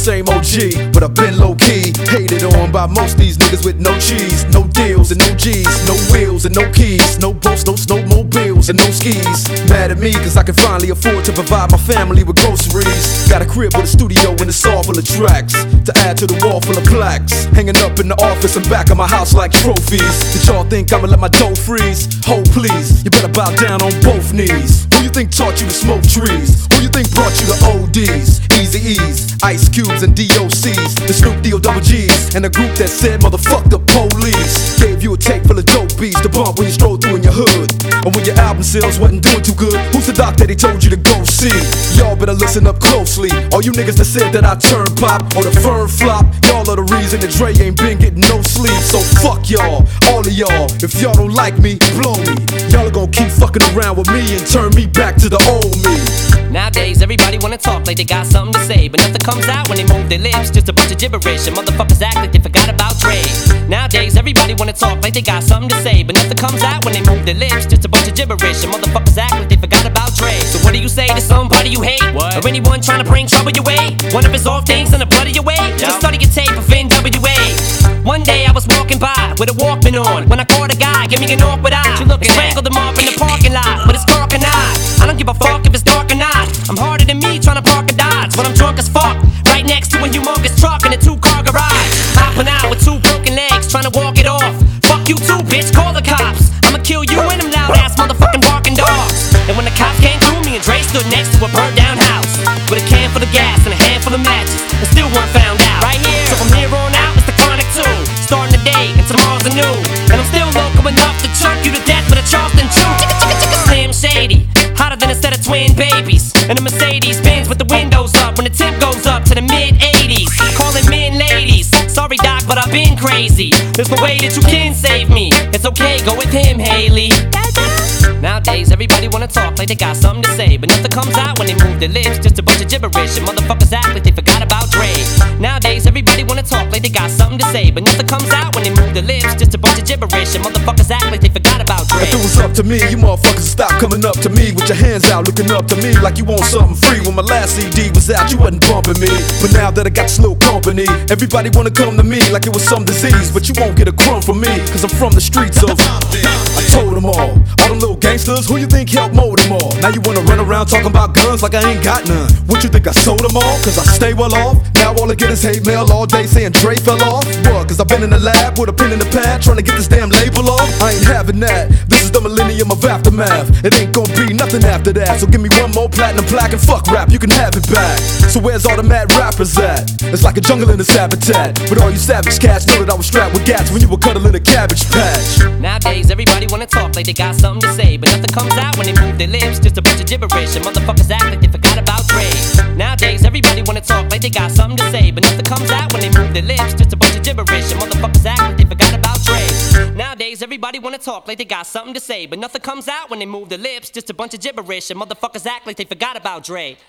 same OG, but I've been low-key, hated on by most these niggas with no cheese, no deals and no G's, no wheels and no keys, no boats, no snowmobiles and no skis. Mad at me cause I can finally afford to provide my family with groceries. Got a crib with a studio and it's all full of tracks to add to the wall full of plaques, hanging up in the office and back of my house like trophies. Did y'all think I'ma let my dough freeze? Ho please, you better bow down on both knees. Who you think taught you to smoke trees? Who you think brought you to ODs, Eazy-E's, Ice Cubes and DOC's, the Snoop D-O-double G's, and a group that said motherfuck the police. Gave you a tape full of dope beats to bump when you stroll through in your hood. And when your album sales wasn't doing too good, who's the doc that he told you to go see? Y'all better listen up closely. All you niggas that said that I turn pop or the firm flop, y'all are the reason that Dre ain't been getting no sleep. So fuck y'all, all of y'all. If y'all don't like me, blow me. Y'all are gonna keep fucking around with me and turn me back to the old me. Nowadays, everybody wanna talk like they got something to say, but nothing comes out when they move their lips. Just a bunch of gibberish, and motherfuckers act like they forgot about Dre. Nowadays, everybody wanna talk like they got something to say, but nothing comes out when they move their lips. Just a bunch of gibberish, and motherfuckers act like they forgot about Dre. So what do you say to somebody you hate? What? Or anyone trying to bring trouble your way? One of his off things in the blood of your way? Just study your tape of NWA. One day I was walking by with a Walkman on when I caught a guy, give me an awkward eye. Strangled him off in the parking lot with his cork and I don't give a fuck if it's dark or not. I'm harder than me trying to park a Dodge when I'm drunk as fuck, right next to a humongous truck in a 2-car garage. Hopping out with 2 broken legs trying to walk it off. Fuck you too, bitch, call the cops. I'ma kill you and them loud ass motherfucking barking dogs. And when the cops came through, me and Dre stood next to a burnt down house with a can full of gas and a handful of matches, and still weren't found out. Right here, so from here on out, it's the Chronic 2. Starting the day and tomorrow's a new, and I'm still local enough to choke you to death with a Charleston chew. Slim Shady, hotter than a set of twin babies, and a Mercedes Benz with the windows up when the tip goes up to the mid-80s. Calling men ladies, sorry doc, but I've been crazy. There's no way that you can save me. It's okay, go with him, Haley. Nowadays, everybody wanna talk like they got something to say, but nothing comes out when they move their lips. Just a bunch of gibberish, and motherfuckers act like they forgot about Dre. Nowadays, everybody wanna talk like they got something to say, but nothing comes out when they move their lips. Just a bunch of gibberish, and motherfuckers act like they forgot about Dre. If it was up to me, you motherfuckers stop coming up to me with your hands out, looking up to me like you want something free. When my last CD was out, you wasn't bumping me, but now that I got this little company, everybody wanna come to me like it was some disease. But you won't get a crumb from me, cause I'm from the streets of I told them all them little gangsters, who you think helped mold them all? Now you wanna run around talking about guns like I ain't got none. What you think I sold them all? Cause I stay well off. Now all I get is hate mail all day saying Dre fell off. What? Cause I've been in the lab with a pen in the pad trying to get this damn label off. I ain't having that. This is the millennium of aftermath. It ain't gonna be nothing after that. So give me one more platinum plaque and fuck rap, you can have it back. So where's all the mad rappers at? It's like a jungle in its habitat. But all you savage cats know that I was strapped with gats when you were cuddling a cabbage patch. Nowadays everybody wanna talk like they got something to say, but nothing comes out when they move their lips. Just a bunch of gibberish, and motherfuckers act like they forgot about Dre. Nowadays everybody wanna talk like they got something to say, but nothing comes out when they move their lips. Just a bunch of gibberish, and motherfuckers act like they forgot about Dre. Nowadays everybody wanna talk like they got something to say, but nothing comes out when they move their lips. Just a bunch of gibberish, and motherfuckers act like they forgot about Dre.